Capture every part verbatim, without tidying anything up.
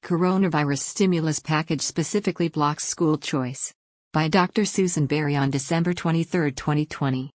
Coronavirus stimulus package specifically blocks school choice. By Doctor Susan Berry on December twenty-third, twenty twenty.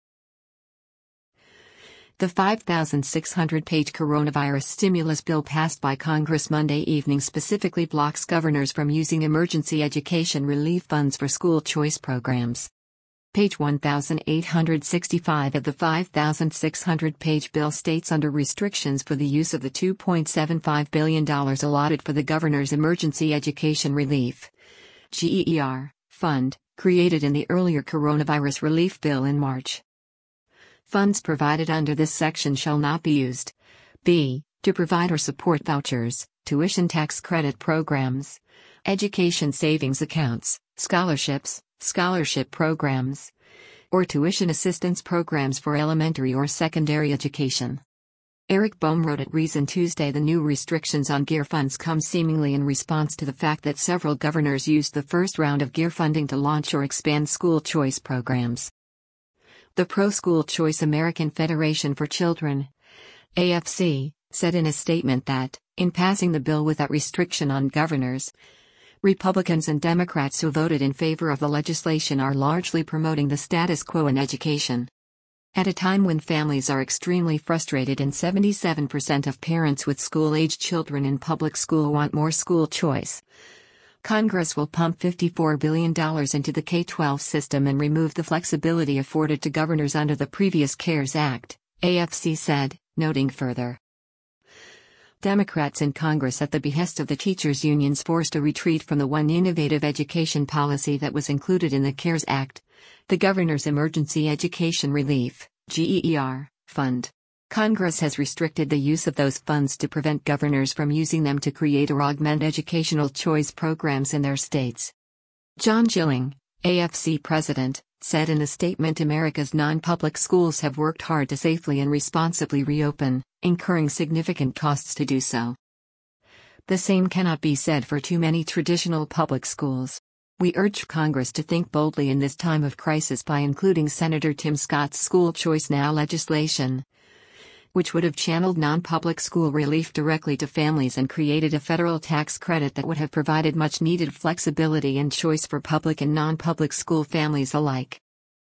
The five thousand six hundred page coronavirus stimulus bill passed by Congress Monday evening specifically blocks governors from using emergency education relief funds for school choice programs. Page one thousand eight hundred sixty-five of the five thousand six hundred page bill states under restrictions for the use of the two point seven five billion dollars allotted for the Governor's Emergency Education Relief (G E E R) fund, created in the earlier coronavirus relief bill in March. Funds provided under this section shall not be used b. to provide or support vouchers, tuition tax credit programs, education savings accounts, scholarships, scholarship programs, or tuition assistance programs for elementary or secondary education. Eric Boehm wrote at Reason Tuesday the new restrictions on GEER funds come seemingly in response to the fact that several governors used the first round of GEER funding to launch or expand school choice programs. The Pro-School Choice American Federation for Children, A F C, said in a statement that, in passing the bill with that restriction on governors, Republicans and Democrats who voted in favor of the legislation are largely promoting the status quo in education. At a time when families are extremely frustrated and seventy-seven percent of parents with school-aged children in public school want more school choice, Congress will pump fifty-four billion dollars into the K twelve system and remove the flexibility afforded to governors under the previous CARES Act, A F C said, noting further. Democrats in Congress at the behest of the teachers' unions forced a retreat from the one innovative education policy that was included in the CARES Act, the Governor's Emergency Education Relief (G E E R) fund. Congress has restricted the use of those funds to prevent governors from using them to create or augment educational choice programs in their states. John Gilling, A F C president, said in a statement America's non-public schools have worked hard to safely and responsibly reopen, incurring significant costs to do so. The same cannot be said for too many traditional public schools. We urge Congress to think boldly in this time of crisis by including Senator Tim Scott's School Choice Now legislation, which would have channeled non-public school relief directly to families and created a federal tax credit that would have provided much-needed flexibility and choice for public and non-public school families alike.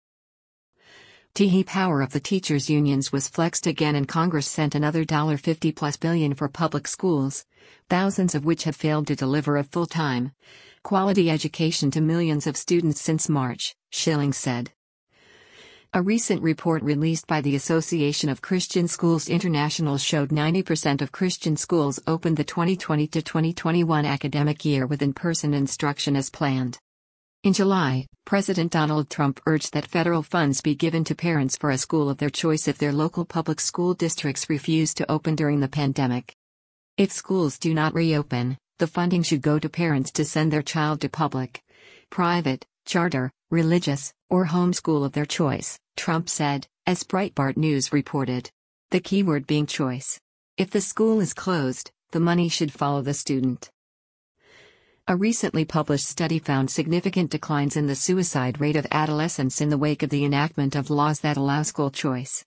The power of the teachers' unions was flexed again and Congress sent another fifty plus billion for public schools, thousands of which have failed to deliver a full-time, quality education to millions of students since March, Schilling said. A recent report released by the Association of Christian Schools International showed ninety percent of Christian schools opened the twenty twenty to twenty twenty-one academic year with in-person instruction as planned. In July, President Donald Trump urged that federal funds be given to parents for a school of their choice if their local public school districts refuse to open during the pandemic. If schools do not reopen, the funding should go to parents to send their child to public, private, charter, religious, or homeschool of their choice, Trump said, as Breitbart News reported. The keyword being choice. If the school is closed, the money should follow the student. A recently published study found significant declines in the suicide rate of adolescents in the wake of the enactment of laws that allow school choice.